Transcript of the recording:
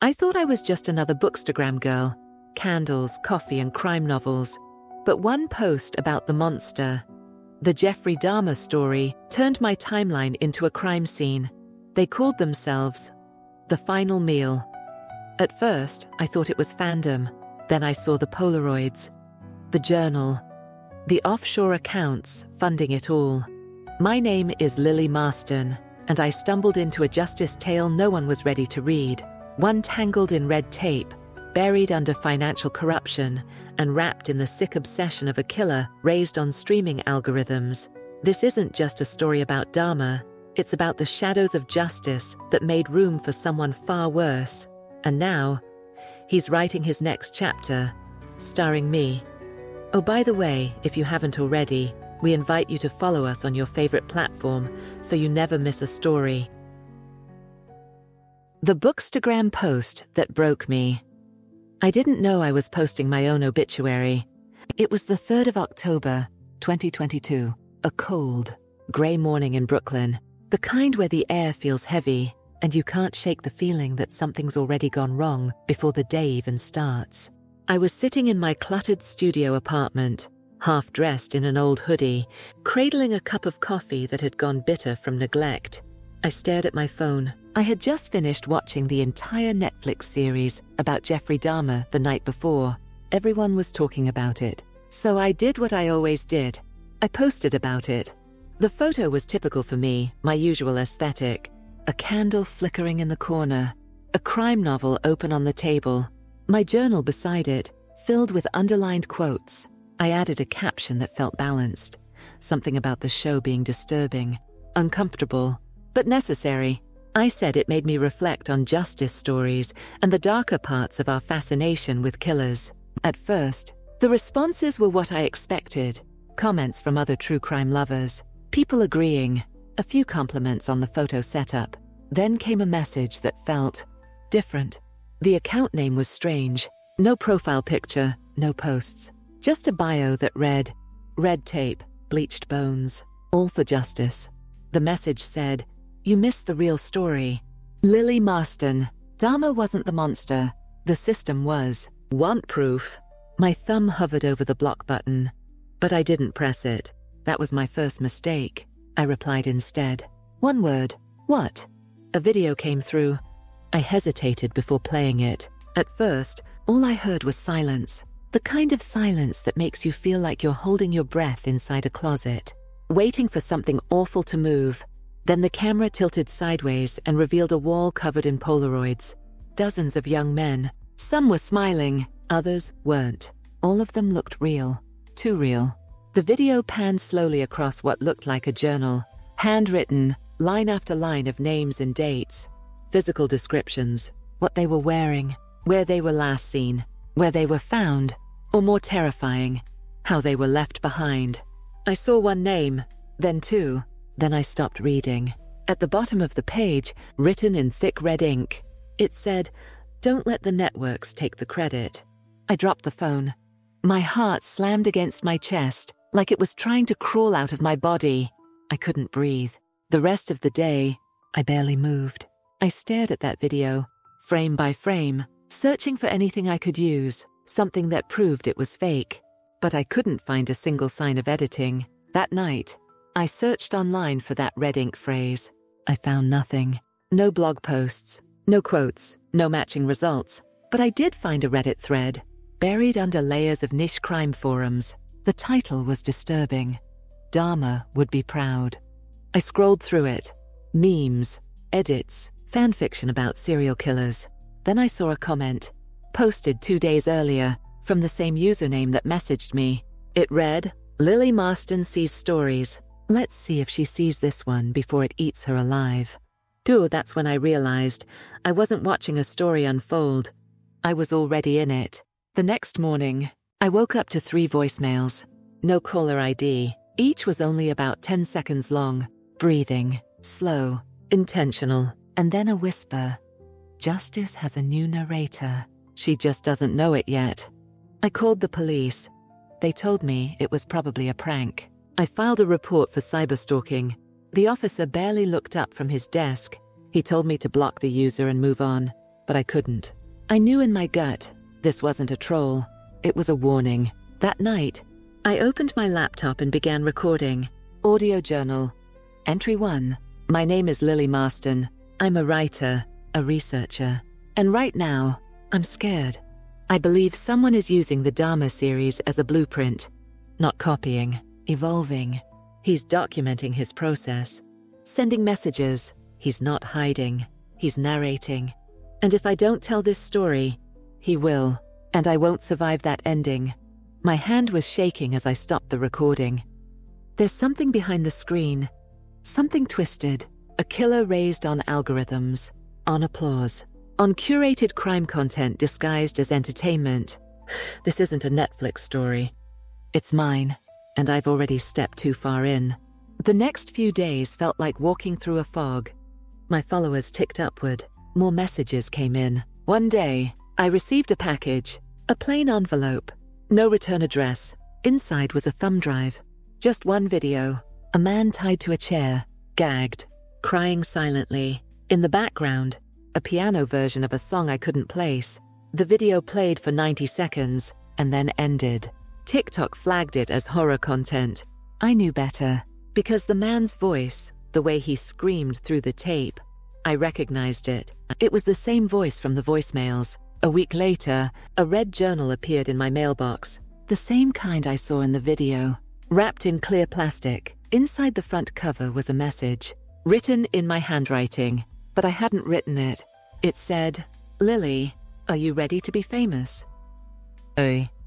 I thought I was just another Bookstagram girl. Candles, coffee, and crime novels. But one post about the monster, the Jeffrey Dahmer story, turned my timeline into a crime scene. They called themselves The Final Meal. At first, I thought it was fandom. Then I saw the Polaroids, the journal, the offshore accounts funding it all. My name is Lily Marston, and I stumbled into a justice tale no one was ready to read. One tangled in red tape, buried under financial corruption, and wrapped in the sick obsession of a killer raised on streaming algorithms. This isn't just a story about Dahmer, it's about the shadows of justice that made room for someone far worse. And now, he's writing his next chapter, starring me. Oh, by the way, if you haven't already, we invite you to follow us on your favorite platform so you never miss a story. The Bookstagram post that broke me. I didn't know I was posting my own obituary. It was the 3rd of October, 2022, a cold, grey morning in Brooklyn, the kind where the air feels heavy and you can't shake the feeling that something's already gone wrong before the day even starts. I was sitting in my cluttered studio apartment, half dressed in an old hoodie, cradling a cup of coffee that had gone bitter from neglect. I stared at my phone. I had just finished watching the entire Netflix series about Jeffrey Dahmer the night before. Everyone was talking about it. So I did what I always did. I posted about it. The photo was typical for me, my usual aesthetic. A candle flickering in the corner, a crime novel open on the table, my journal beside it, filled with underlined quotes. I added a caption that felt balanced, something about the show being disturbing, uncomfortable, but necessary. I said it made me reflect on justice stories and the darker parts of our fascination with killers. At first, the responses were what I expected. Comments from other true crime lovers, people agreeing, a few compliments on the photo setup. Then came a message that felt different. The account name was strange. No profile picture, no posts. Just a bio that read, "Red tape, bleached bones, all for justice." The message said, "You missed the real story. Lily Marston. Dahmer wasn't the monster. The system was. Want proof?" My thumb hovered over the block button, but I didn't press it. That was my first mistake. I replied instead. One word. What? A video came through. I hesitated before playing it. At first, all I heard was silence. The kind of silence that makes you feel like you're holding your breath inside a closet, waiting for something awful to move. Then the camera tilted sideways and revealed a wall covered in Polaroids. Dozens of young men. Some were smiling, others weren't. All of them looked real. Too real. The video panned slowly across what looked like a journal. Handwritten, line after line of names and dates. Physical descriptions. What they were wearing. Where they were last seen. Where they were found. Or more terrifying, how they were left behind. I saw one name, then two. Then I stopped reading. At the bottom of the page, written in thick red ink, it said, "Don't let the networks take the credit." I dropped the phone. My heart slammed against my chest, like it was trying to crawl out of my body. I couldn't breathe. The rest of the day, I barely moved. I stared at that video, frame by frame, searching for anything I could use, something that proved it was fake. But I couldn't find a single sign of editing. That night, I searched online for that red ink phrase. I found nothing. No blog posts, no quotes, no matching results. But I did find a Reddit thread, buried under layers of niche crime forums. The title was disturbing. Dahmer would be proud. I scrolled through it. Memes, edits, fanfiction about serial killers. Then I saw a comment, posted 2 days earlier, from the same username that messaged me. It read, "Lily Marston sees stories. Let's see if she sees this one before it eats her alive." Dude, that's when I realized I wasn't watching a story unfold. I was already in it. The next morning, I woke up to 3 voicemails. No caller ID. Each was only about 10 seconds long. Breathing, slow, intentional. And then a whisper. Justice has a new narrator. She just doesn't know it yet. I called the police. They told me it was probably a prank. I filed a report for cyberstalking. The officer barely looked up from his desk. He told me to block the user and move on. but I couldn't. I knew in my gut this wasn't a troll. It was a warning. That night, I opened my laptop and began recording. Audio journal. Entry 1. My name is Lily Marston. I'm a writer, a researcher. And right now, I'm scared. I believe someone is using the Dharma series as a blueprint. Not copying, evolving. He's documenting his process. Sending messages. He's not hiding. He's narrating. And if I don't tell this story, he will. And I won't survive that ending. My hand was shaking as I stopped the recording. There's something behind the screen. Something twisted. A killer raised on algorithms. On applause. On curated crime content disguised as entertainment. This isn't a Netflix story. It's mine, and I've already stepped too far in. The next few days felt like walking through a fog. My followers ticked upward. More messages came in. One day, I received a package. A plain envelope. No return address. Inside was a thumb drive. Just one video. A man tied to a chair, gagged, crying silently. In the background, a piano version of a song I couldn't place. The video played for 90 seconds and then ended. TikTok flagged it as horror content. I knew better, because the man's voice, the way he screamed through the tape, I recognized it. It was the same voice from the voicemails. A week later, a red journal appeared in my mailbox. The same kind I saw in the video. Wrapped in clear plastic, inside the front cover was a message, written in my handwriting, but I hadn't written it. It said, "Lily, are you ready to be famous?"